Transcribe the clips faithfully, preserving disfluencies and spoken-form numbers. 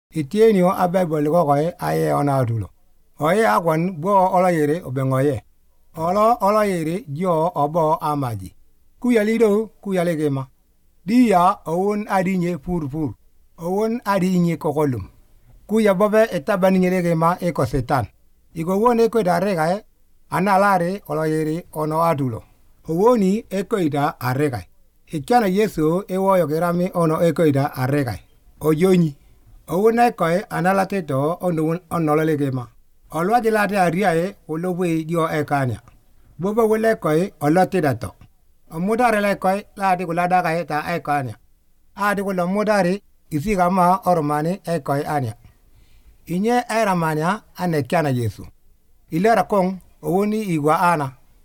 itienio abebol ko ko aye onadulo oye akwan bo olo yere obengoye olo olo yere jo obo amaji kuyalido kuyalegema dia owon adinye purpur owon adinye kokolum kuya bobe etabani nyelegema eko setan igo wone ko darega analare olo yere ono adulo owoni eko ida arega ikyana yesu ewoyo gerami ono eko ida arega oyonyi owona koy analateto ono onolegema olwadilate ariae olobwe dio ekania bobo wele koy olotidato omudare le koy ladi kulada kae ta ekania adi kulo mudare isigama ormani ekoy ania inye eramania ane kyana yesu ilera kong owoni igwa ana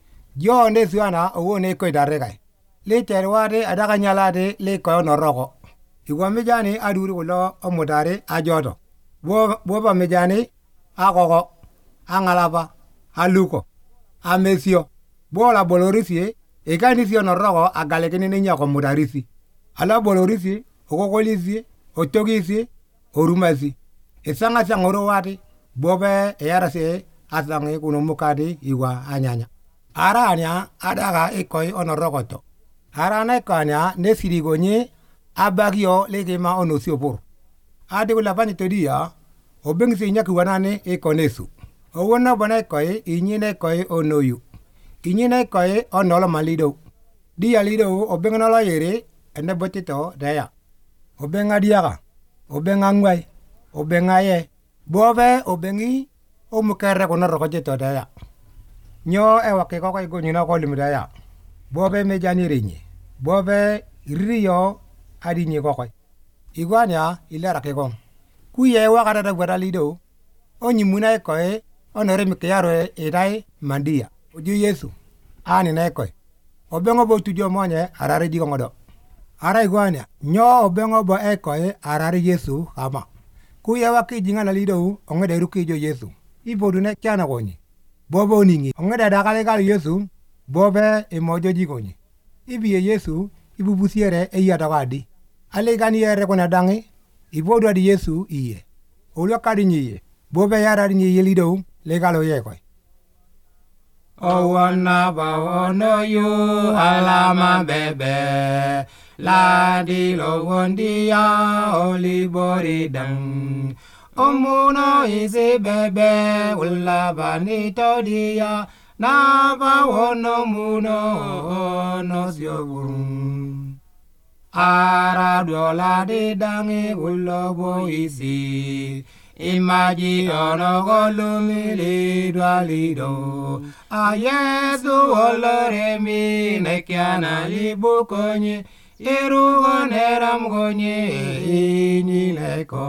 jo nesu ana owoni koy darega liter wade adaga nyalade le koy noroko igwa mijani aduri kulo omudare ajodo bo boba mijani agogo angalaba aluko amesio bola bolorisi eganisio noroko agalegene nya ko mudarisi ala bolorisi ogokolisi otogisi orumasi esanga sangoro wati bobe eyarase asange kuno mukadi igwa anyanya aranya adaga ikoy onorokoto arana ikanya nesirigonye abagio legema onosiopor ade kula bani todia obengsi nyaki wanane ikonesu owona bana koy inyine koy onoyu inyine koy onolo malido dia lido obengna la yere ene botito daya obenga diaga obenga ngwai obenga ye bobe obengi omukere kono rokojeto daya nyo ewa ke kokoy gonyina ko limdaya bobe mejani rinye bobe riyo adinye kokoy igwanya ilera ke gong kuye wakara da gwada lido onyimuna koy onore mikiyaro edai mandia oju yesu ani na koy obengo bo tujo monye arare digo ngodo ara igwanya nyo obengo bo ekoy arare yesu ama kuye wakijinga na lido ongede rukijo yesu ibodu ne kyana gonyi bobo ningi ongede dakale gal yesu bobe emojo jigonyi ibiye yesu ibubusiere eyada wadi alegani yere kona dangi ibodu adi yesu iye olwa kadinyiye bobe yara dinyi lido legalo yekoy owana bawono yu alama bebe la di lo wondia oliboridang omuno ise bebe ulla banito dia na bawono muno no siobun ara dola de dange ulobo isi imaji ono golumili dwalido ayesu olore mi nekiana libukonye irugo neram gonye inileko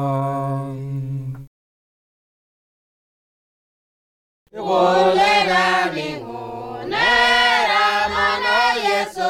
olera ningu nera mano yesu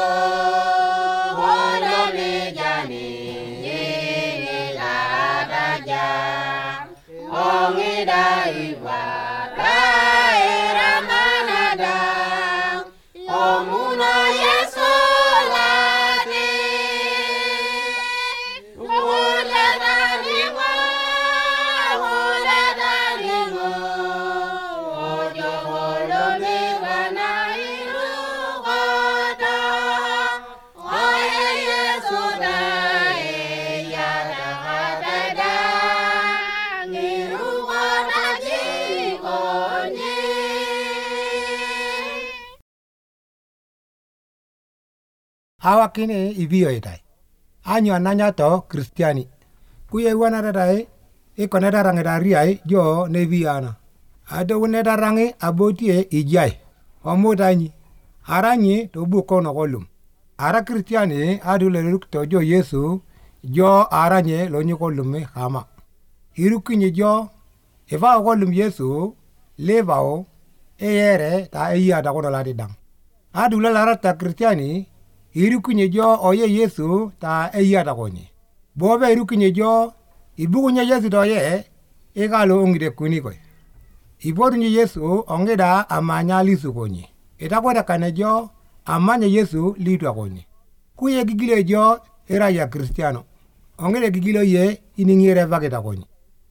awakine ibiyo idai anyo ananya to kristiani kuye wana dai ikone darange dariai jo nebiana ado wone darange abotie ijai omudanyi aranyi to buko no golum ara kristiani adule rukto jo yesu jo aranye lonyi kolume kama irukinyi jo eva golum yesu levao eyere ta eya da kono ladidang adule larata kristiani irukinye jo oye yesu ta eyada konye bobe irukinye jo ibugunye yesu doye egalo ongide kuni koy ibodunye yesu ongeda amanya lisu konye itakweda kane jo amanya yesu lidwa konye kuye gigile jo era ya kristiano ongede gigilo ye iningire vageta konye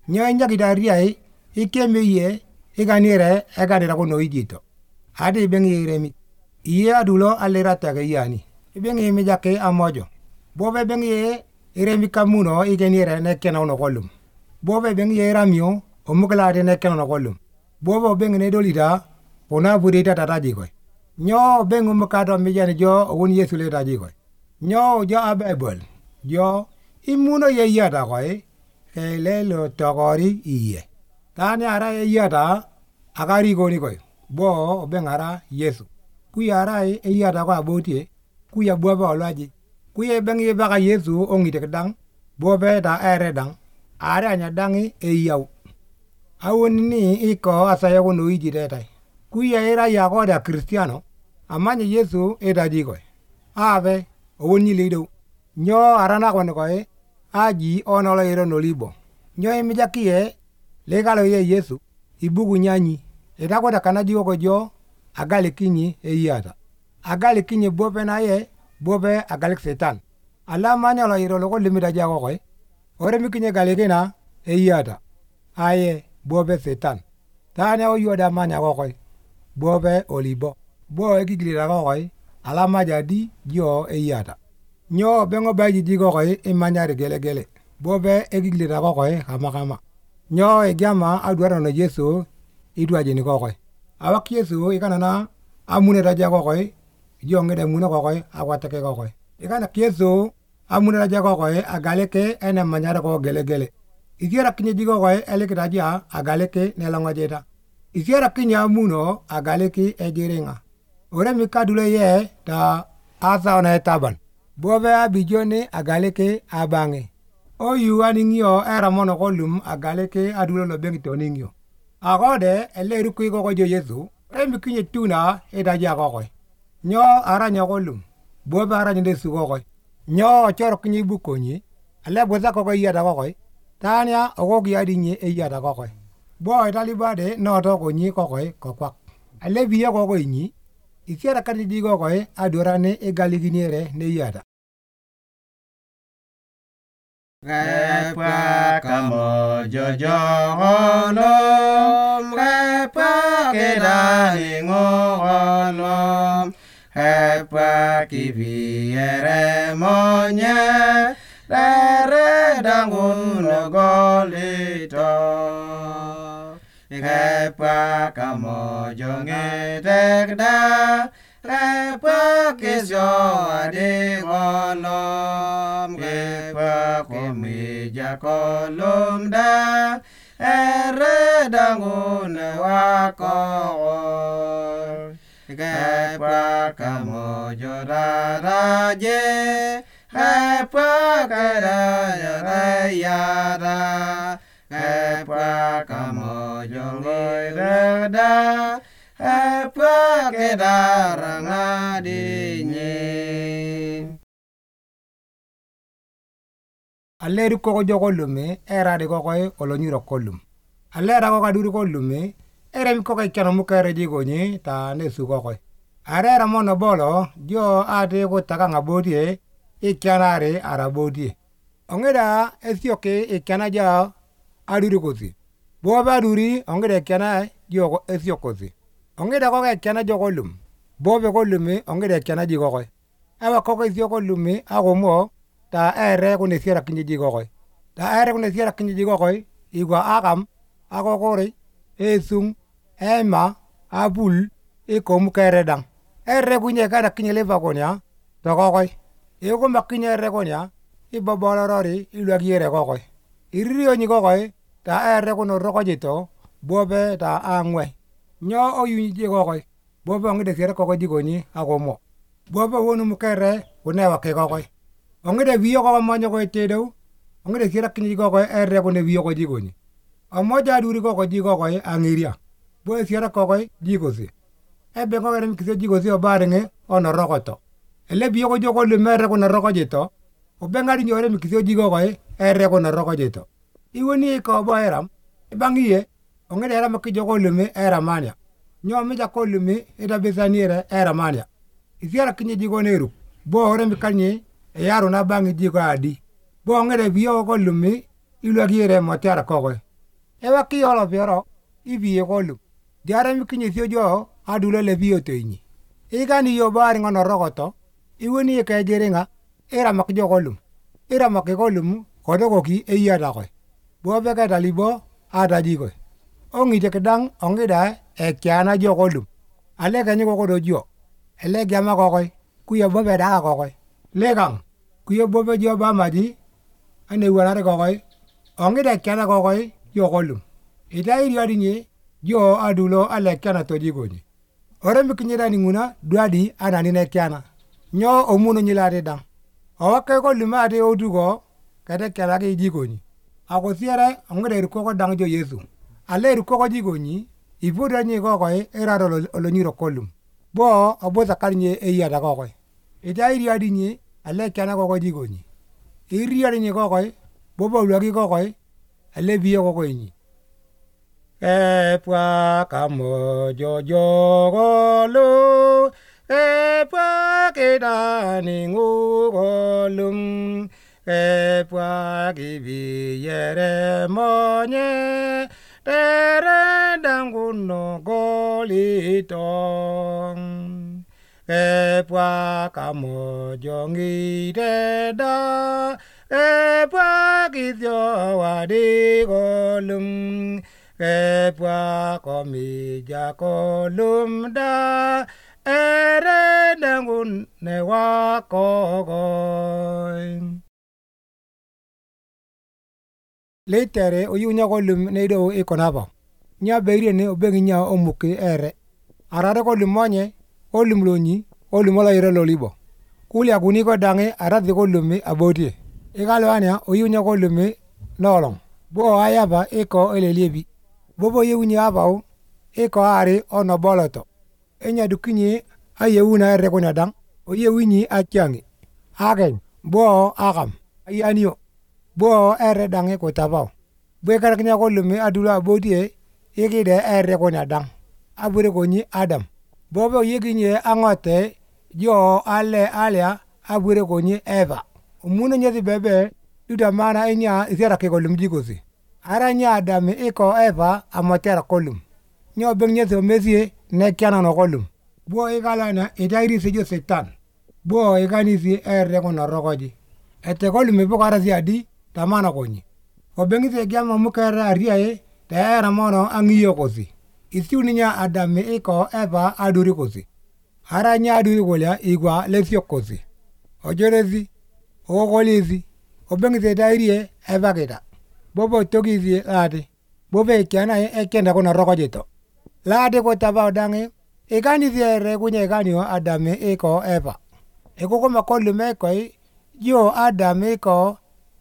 Nyo nyagidariai ikemeye iganire eganira kuno ijito. Adi bengi iremi. Iye adulo alera tage yani. Ibengi imejake amojo. Bobe bengi iremi kamuno igenire nekena uno kolum. Bobe bengi iramio omukalade nekena uno kolum. Bobe bengi ne dolida pona burita tatajikoy. Nyo bengu mukado mijani jo un Yesu le tajikoy. Nyo jo abebol. Jo imuno ye yada koy. Kele lo togori iye. Tani ara ye yada agari goni koy. Bo bengara Yesu. Kuya ara ye yada ko abotie. Kuya bobe olaji. Kuya bengi baka Yesu ongite dang. Bobe da ere dang. Ara anya dangi e yaw. Awoni ni iko asaya kono ijide tai. Kuya era yago da Cristiano. Amanya Yesu eda jikoy. Ave owoni lido. Nyo arana kono koy. Aji onolo iro nolibo. Nyo imijakie legalo ye Yesu. Ibugu nyanyi. Edako da kanaji ko jo. Agale kinyi e yada. Agale kinyi bobe na ye. Bobe agale setan. Ala manya lo iro loko limida jago koy. Ore mikinye gale kina e yada. Aye bobe setan. Tane o yoda manya koy. Bobe olibo. Bo ekiglira koy. Ala majadi jo e yada. Nyo bengo baji digo koy imanyare gele gele. Bobe ekiglira koy kama kama. Nyo egama adwara no Yesu idwaje ni koy. Awak Yesu ikanana amune raja koy. Jo ngede mune koy awatake koy. Ikana Yesu amune raja koy agaleke ene manyare ko gele gele. Ikiera kinye digo koy eleke raja agaleke nelangajeta. Ikiera kinye amuno agaleke ejeringa. Ore mikadule ye ta asa ona etaban. Bobe abijone agaleke abange. Oyu aningyo era mono kolum agaleke adulo lo bengi toningyo. Agode ele ruku ko jo Yesu. Remi kinye tuna edaja kokoy. Nyo aranya kolum. Bobe aranya desu kokoy. Nyo choro kinye bukonyi. Ale boza kokoy yada kokoy. Tanya ogogi adinye e yada kokoy. Bo italibade no to konyi kokoy kokwak. Ale biye kokoy nyi. Ikiera kati digo koy adorane e galiginiere ne yada. Repa kamo jojo holom, repa kedani ngolom, repa kiviere monye, rere dangun golito. Repa kamo jonge tekda, repa kisyo adi golom, repa komija kolum da, ere dangun wako. Repa kamo joraraje, repa kadaya rayada, repa kamo jonge tekda, repa kedarang adinye. Aleri koko jo kolume era de koko olonyiro kolum. Alera koko duri kolume era mi koko ikano mukere jigonye ta nesu koko. Arera mono bolo jo ade ko takanga bodie ikanare arabodie. Ongeda esioke ikana ja aduri kosi. Boba duri ongeda ikana jo esiokosi. Ongeda koko ikana jo kolum. Bobe kolume ongeda ikana ji koko. Awa koko isio kolume agomo ta ere kune siara kinji ji koko. Ta ere kune siara kinji ji koko igwa agam agogore esung ema abul ikom keredang. Ere kunye kada kinye leva konya to koko. Ego makinye ere konya ibobolorori ilwagiere koko. Iriyo nyi koko ta ere kuno rokojito bobe ta angwe. Nyo oyunyi ji koko. Bobe ongede siara koko ji konyi agomo. Bobe wonu mukere kunewa ke koko. Ongede viyo koko manyo ko tedo. Ongede siara kinyi koko ere kune viyo ko ji konyi. Omoja duri koko ji koko angiria. Bobe siara koko ji kosi. Ebe koko ere mikise ji kosi obarenge ono rokoto. Ele biyo ko joko lumere kuna rokojito. Obengari nyore mikise ji koko ere kuna rokojito. Iwoni ko bo eram. Ibangiye. Ongede era makijoko lume era mania. Nyo meja kolume eda besaniere era mania. Isiara kinyi jigo neru. Bo ore mikanye e yaro na bangi jigo adi. Bo ngere biyo kolume ilwagiere motiara koko. Ewa ki olo bioro ibi e kolum. Diara mi kinyi thio jo adulo le bio toinyi. Ika ni yo bari ngono rogoto. Iwe ni ke jeringa era mak jo kolum. Era mak kolum kodo koki e iya da koy. Bo be ka talibo ada ji koy. Ongi te kedang ongi da e kyana jo kolum. Ale ka ni ko do jo. Ele gyama ko koy. Ku yo bobe da ko koy. Le gang. Ku yo bobe jo ba maji. Ane wala ko koy. Ongi da kyana ko koy jo kolum. Ita iri adi nye jo adulo ale kyana to jigoni. Ore mikinyira ni nguna duadi anani ne kyana. Nyo omuno nyilade dang. Awake ko lumade odugo kade kyana ke jigoni. Ako siere ngere rukoko dang jo Yesu. Ale rukoko jigoni ibuda nye ko koy era ro lo nyiro kolum. Bo obo zakari nye eya da ko koy. Ita iri adi nye ale kyana ko ko jigoni. Iri adi nye ko koy bobo luagi ko koy ale biye ko koy nyi. Epwa kamo jojo golu, epwa kedani ngugolum, epwa kibi yere monye, tere danguno golitong. Epwa kamo jongi deda, epwa kithyo wadi golum, Epwa komija kolumda ere dangun ne wakogoy. Leitere oyunya kolum ne do ikonaba. Nya beri ne obengi nya omuke ere. Arare kolum monye, kolum lonyi, kolum ola ire lolibo. Kuli akuni ko dange arade kolumi abotie. Igalo anya oyunya kolumi nolong. Bo ayaba iko eleliebi. Bobo yewunye abau eko ari ono boloto. Enya dukinye ayewuna ere kuna dang. O yewunyi achangi. Agen. Bo agam. Ayanyo. Bo ere dange ko tabau. Bwe karaknya kolumi adula bodie yekide ere kuna dang. Abure konyi Adam. Bobo yeginye angote jo ale alia abure konyi Eva. Umuna nyezi bebe duda mana enya isera ke kolum jikosi. Aranya Adam iko Eva amotera kolum. Nyo benye so mesie ne kyana no kolum. Bo igala na idairi sejo setan. Bo igani si ere kono rogoji. Ete kolum ipo karasi adi tamana konyi. O bengi se gyama mukara ariae te era mono angiyo kosi. Isi uninya Adam iko Eva aduri kosi. Aranya aduri kolya igwa lesio kosi. Ojorezi, ogolizi, o bengi se idairi Eva kita. Bobo togizi lade. Bobo ekiana ekenda kuna roko jito. Lade ko taba odange. Ekani ziere kunye ekani wa Adame eko Eva. Eko kuma kolume ekoi. Jo Adame eko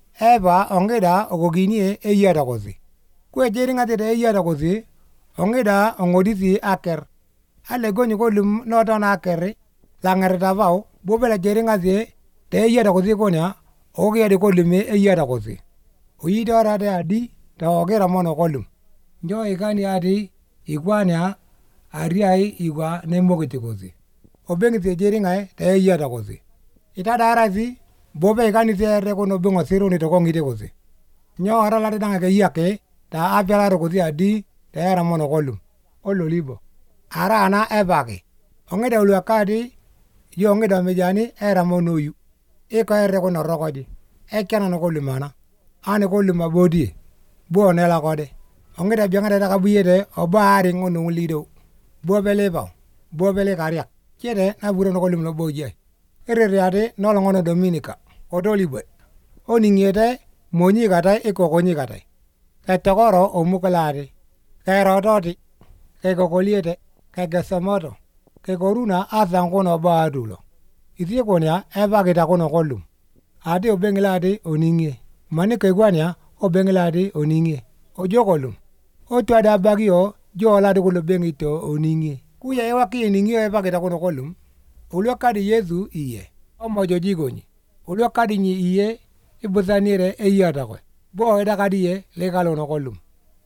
Eva ongeda ogoginie eyada kozi. Kwe jeri ngati de eyada kozi. Ongeda ongodisi aker. Ale gonyi kolum noton akeri. Langere tabao. Bobo la jeri ngati de eyada kozi konya. Ogea de kolume eyada kozi. Uyidora de adi ta ogera mono kolum. Njo ikani adi ikwania ariai igwa nemogiti kozi. Obengi te jeringa te yada kozi. Itada arazi bobe ikani te rekono bengo siru ni toko ngite kozi. Njo ara lade danga ke yake ta apyala ro kozi adi te era mono kolum. Olo libo. Ara ana ebake. Ongeda ulu akadi yo ongeda mejani era mono yu. Iko ere kono rokoji. Ekiana no kolumana. Ane koluma bodi. Bo nela kode. Ongeda biangada da kabuyede oba ari ngono lido. Bo bele ba. Bo bele karia. Kede na buro no kolum no boje. Ere riade no longono Dominica. Odolibwe. Oni ngede monyi gata eko konyi gata. Ka togoro omukalade. Ka rodoti. Ka kokoliete. Ka gasamoto. Ka koruna azangono ba adulo. Itie konya eba kita kono kolum. Ade obengelade oninge. Mane kegwania obengelade oninge. Ojo kolum. Oto ada bagio jo la de kolo bengito oninge. Kuya ewa ki ninge eba kita kono kolum. Ulwa kadi Yesu iye. Omo joji gonyi. Ulwa kadi nyi iye ibuzanire eyada kwe. Bo eda kadi ye legalo no kolum.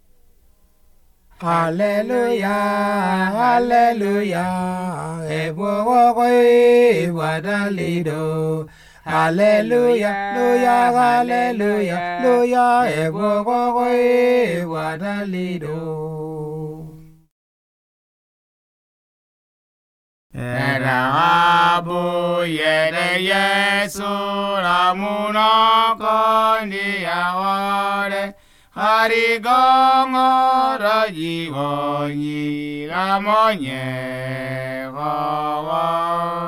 Hallelujah, hallelujah, ebo koi wadalido. Hallelujah, hallelujah, hallelujah, ebo koi badalido. Era abu yede Yesu ramuna kondiawade harigongo rajigonyi gamonye gawa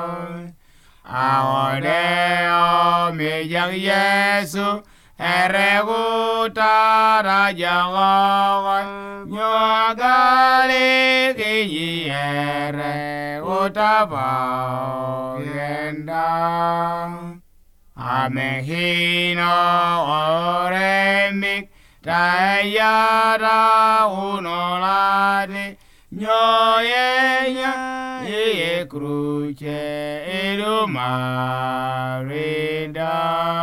awade omejang Yesu ereguta rajangawa nyagale kinyi ereguta bauyenda amehino oremik tayara unolade nyoyenya iye kruce ilumarinda.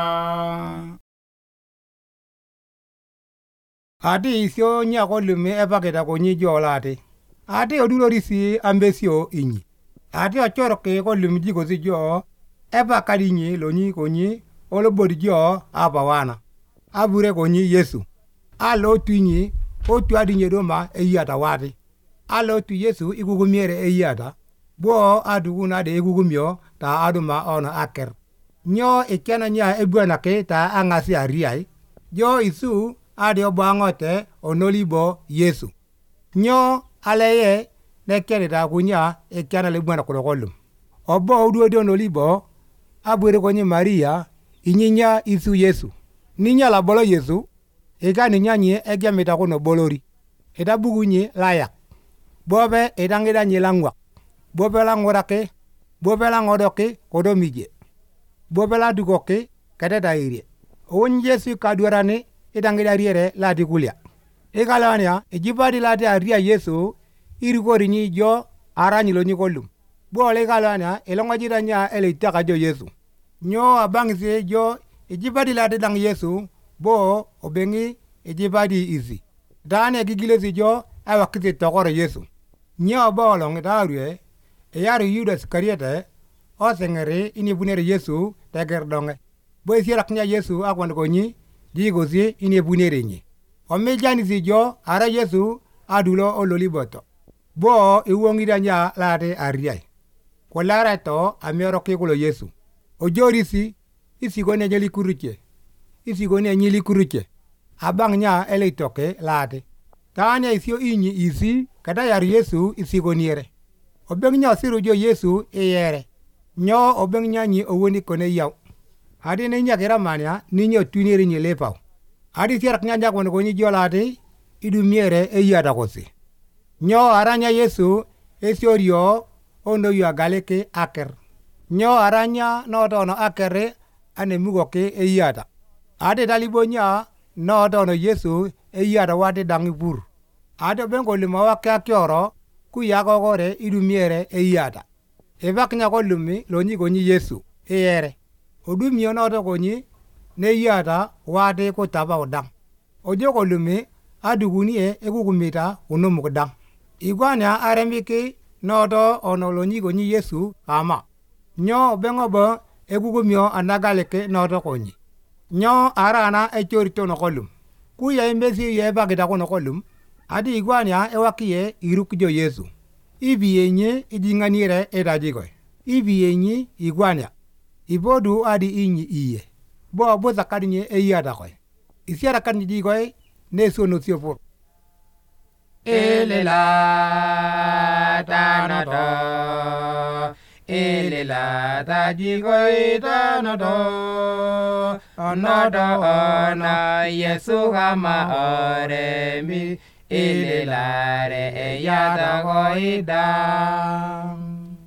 Ati isio nyako lume epaketa konyi jolate. Ati odulorisi ambesio inyi. Ati ochoroke ko lumji kosi jo epakadinyi lonyi konyi olobodi jo apawana. Abure konyi Yesu. Alo tunyi otu adinye doma eyata wati. Alo tu Yesu igugumiere eyata. Bo aduguna de igugumio ta aduma ona aker. Nyo ikena nya ebuanake ta angasi ariai. Jo isu adi obangote onolibo Yesu. Nyo aleye nekere ta kunya ikena lebuana kulokolum. Obo uduode onolibo abure konyi Maria inyinya isu Yesu. Ninya la bolo Yesu. Ega ninyanye egemita kuno bolori. Eda bugunye layak. Bobe edangeda nyelangwa. Bobe la ngorake. Bobe la ngodoke kodomije. Bobe la dugoke kadeda iri. On Yesu kadurane edangeda riere la dikulia. Ega lania ejibadi la de aria Yesu irigori nyi jo aranyilo nyikolum. Bo le galania elongajira nya ele itaka jo Yesu. Nyo abangise jo ejibadi la de dang Yesu bo obengi ejibadi izi. Dane gigilesi jo awa kiti tokoro Yesu. Nyo bo long darue eyari Yudas Iskariota o sengere ini bunere Yesu teger donge. Bo isirak nya Yesu akwan konyi digozi ini bunere nyi. Omejani si jo ara Yesu adulo ololiboto. Bo iwongida nya late ariai. Kwa lara to amioro kikulo Yesu. Ojorisi isi gone jeli kuruche. Isi gone nyili kuruche. Abang nya ele toke late. Tanya isio inyi isi kada yar Yesu isi goniere. Obeng nya siru jo Yesu eyere. Nyo obeng nya nyi owoni kone yaw. Adi ne nya kira mania ninyo tuniri nyi lepau. Adi sirak nya nya kone konyi jolate idu miere eyada kosi. Nyo aranya Yesu esiorio ono yu agaleke aker. Nyo aranya notono akere ane mugoke eyada. Ade dalibonya notono Yesu eyada wade dangibur. Ade bengo lima wake akioro kuyako gore idumiere eyada. Ebak nya kolumi lonyi konyi Yesu eyere. Odumio noto konyi ne yada wade kutaba odang. Ojo kolumi adugunie egugumita unumukdang. Igwania aremiki noto ono lonyi konyi Yesu ama. Nyo bengo bo egugumio anagaleke noto konyi. Nyo arana echorito no kolum. Kuya imbesi ye bagida kono kolum. Adi igwania ewakie irukjo Yesu. Ibi yenye idinganire edajigoy. Ibi yenye igwania. Ibodu adi inyi iye. Bo aboza kadinye eyada koy. Isiara kadinye digoy neso no siofur. Elela tanoto. Elela tajigoy tanoto. Onodo ona Yesu kama oremi. Elela re eyada goida.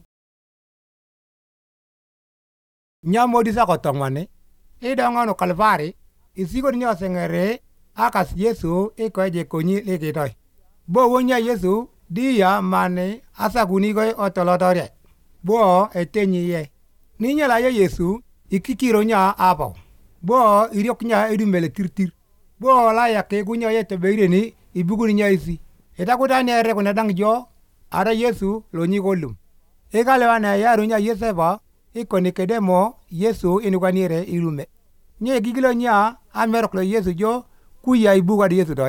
Nyamodi sa kotongwane. Idongono Kalvari. Isigo nyo sengere akas Yesu ikoje konyi lekitoy. Bo wonya Yesu diya mane asagunigoy otolotore. Bo etenyi ye. Ninya la ye Yesu ikikiro nya apo. Bo iriok nya edumele tirtir. Bo la yake gunya ye tebeireni ibuguni nya isi. Etakutani ere kuna dangjo ara Yesu lonyi kolum. Egale wana yaru nya Yeseba ikonikedemo Yesu inukanire ilume. Nye gigilo nya ameroklo Yesu jo kuya ibuga di Yesu doye.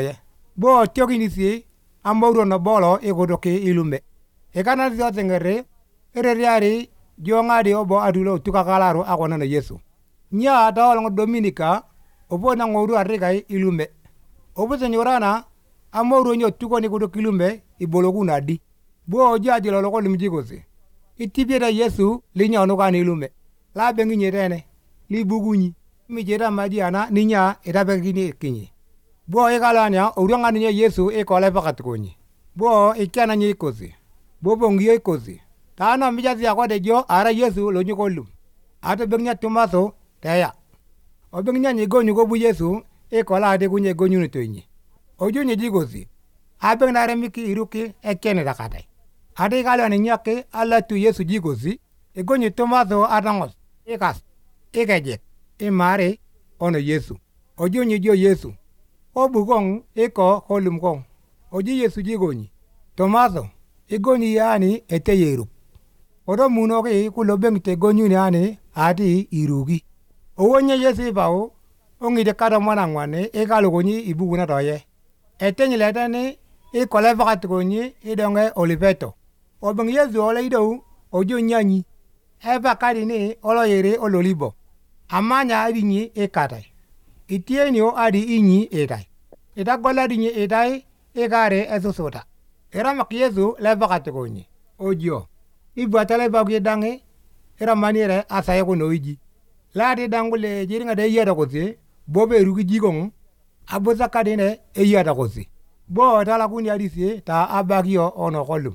bo tyogi ni si amoro no bolo e godoke ilume e kana dio tengere ere riari jongadi obo adulo tukakalaro akona na Yesu nya dawal ngo Dominika obo na ngoru arigai ilume obo senyorana amoro nyo tuko ni godo kilume ibologu di bo jaji lo ko limjigosi itibira Yesu linya ono kan ilume la bengi nyerene li bugunyi mi jera madiana ninya etabe gini kinyi bo e galanya uranga ninya Yesu e kole pakatkonyi bo ikana nyi kosi bo bongi kosi tana mijazi akode jo ara Yesu lo nyuko lum ato bengnya Tomaso taya o bengnya nyi go nyugo bu Yesu e kola ade kunye go nyunu tonyi ojo nyi digosi abeng na remiki iruki e kene dakatai ade galanya nyake ala tu Yesu digosi e go nyi Tomaso atangos e kas e geje e mare ono Yesu ojo nyi jo Yesu o bugong e ko holum gong oji Yesu digonyi Tomaso e goni yani ete yeru odo muno ke kulo beng te gonyu ni ani adi irugi owonye Yesu bawo ongi de kada mwana ngwane e galo gonyi ibuguna doye etenyi letane e kole vakat gonyi e donge Oliveto obeng Yesu ole ido ojo nyanyi e bakari ni olo yere ololibo amanya adinyi e katai itieni o adi inyi edai ida gola dinyi edai e gare esusota era mak Yesu le vakat gonyi ojo ibu atale bagu dange era maniere asaye ko noiji ladi dangule jiringa de yada ko se bobe rugi jigong aboza kadine e yada ko se bo tala kuni adisi ta abagio ono kolum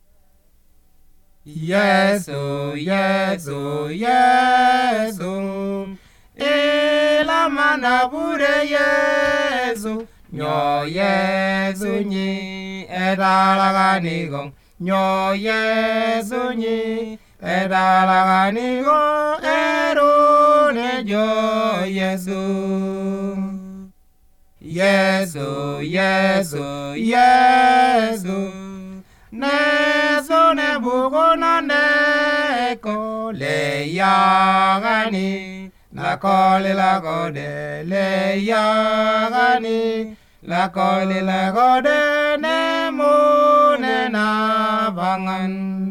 Yesu Yesu Yesu ela mana bure Yesu nyo Yesu nyi edala ganigong nyo Yesu nyi edala ganigo eru ne jo Yesu Yesu Yesu Yesu neso ne bugona neko le yagani la kole la gode le yagani la kole la gode ne mune na bangan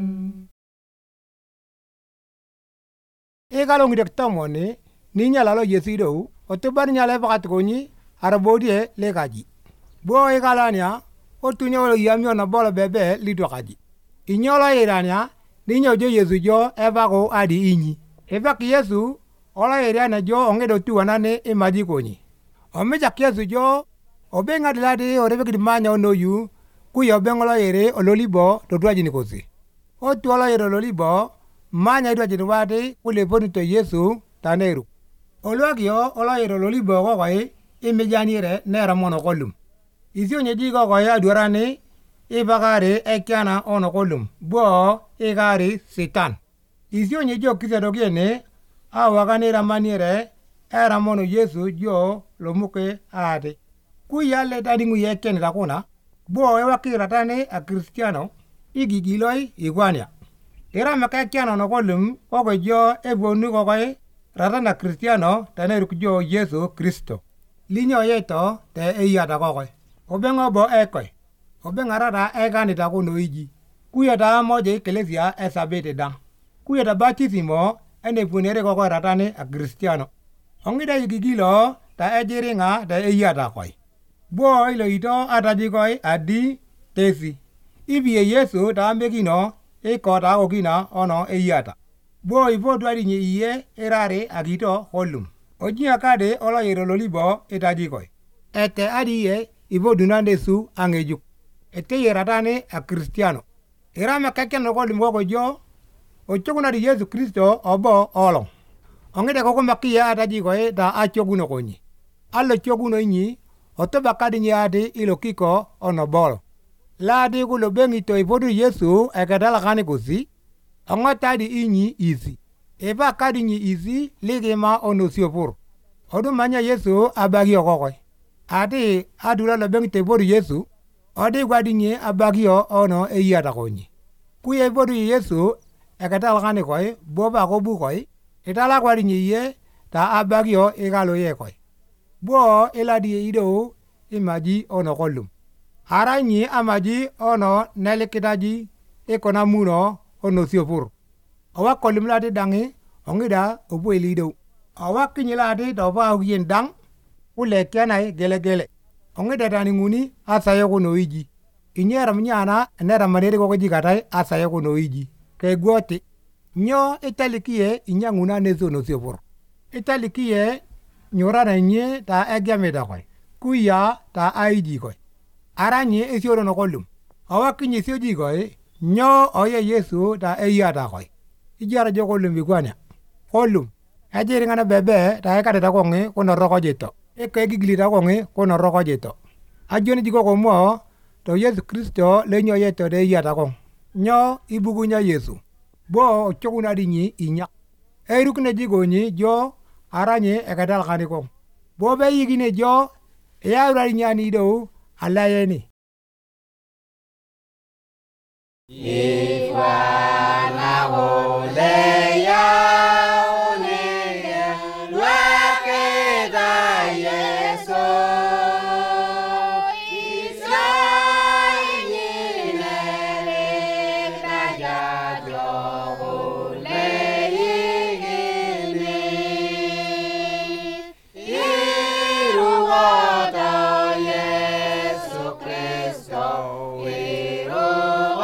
e galongi dek tamone ni nyala lo Yesu do otobar nyala vakat gonyi arabodie le gaji bo e galania otunyo lo yamyo na bolo bebe lido gaji inyolo irania ni nyojo Yesu jo evago adi inyi evak Yesu ola irania jo ongedo tuwanane imaji gonyi omeja Yesu jo obenga diladi orebe kidimanya onoyu kuyo bengolo yere ololibo to dwaji nikosi o tuolo yere ololibo manya dwaji nwade kule poni to Yesu taneru olwagio olo yere ololibo gogoy imejanire nera mono kolum isio nyeji gogoy adwarani ibagare ekiana ono kolum bo igari sitan isio nyeji okisero giene awaganira maniere era mono Yesu jo lomuke ade kuyale tadingu yeken lakuna bo ewa kira tane a Kristiano igigiloi igwania era makakiano no kolum ogo jo ebonu gogoy ratana Kristiano tane rukjo Yesu Kristo linyo yeto te eyada gogoy obengo bo ekoy obenga rara egani ta kuno iji kuyata moje eklesia esabete dan kuyata batisimo ene punere gogoy ratane a Kristiano ongida igigilo ta ejiringa ta eyada koy bo ilo ito atajikoy adi tesi ibiye Yesu ta ambekino e kota okina ono eyata bo ibo dwari nye iye erare agito holum ojia kade olo yero lolibo etajikoy ete adiye ibo dunande su angejuk ete yeratane a Kristiano erama kakeno kolum gogo jo ochokuna di Yesu Kristo obo olong ongede koko makia atajikoy ta achokuno konyi allo chokuno nyi otoba kadi nyade ilo kiko ono bolo ladi kulo bengi to ipodu Yesu ekadala kane kosi ongota di inyi izi eba kadi nyi izi ligema ono siopur odu manya Yesu abagi okokoy adi adula lo bengi to ipodu Yesu odi gwadi nyi abagi ono eyata konyi kuye ipodu Yesu ekadala kane koy boba ko bukoy itala gwadi nyi ye ta abagi o igalo ye koy bo eladi ido imaji ono kolum. Aranyi amaji ono nelikitaji ikona muno ono siopur. Awa kolum lati dangi ongida obu elido. Awa kinyilati toba ugien dang ule kenai gele gele. Ongida tani nguni asayo kuno iji. Inyera mnyana nera maneri koko jikatai asayo kuno iji. Ke guoti. Nyo italikie inyanguna nezo no siopur. Italikie nyorana nye ta egiamida koi. Kuya ta aiji koi. Aranyi isioro no kolum. Awa kinyi sioji koi. Nyo oye Yesu ta eyata koi. Ijara jo kolum bikwania. Kolum. Ajiri ngana bebe ta ekate ta kongi kono roko jito. Eke gigli ta kongi kono roko jito. Ajoni jiko komo to Yesu Kristo le nyo yeto de eyata kong. Nyo ibugunya Yesu. Bo chokuna di nyi inya. Eirukne jigo nyi jo aranyi ekadal kani kong. Bo be yigine jo ya urari nyani do alayeni. Ifana ole ya une lwake da Yesu.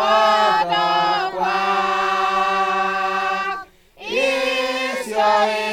Israel.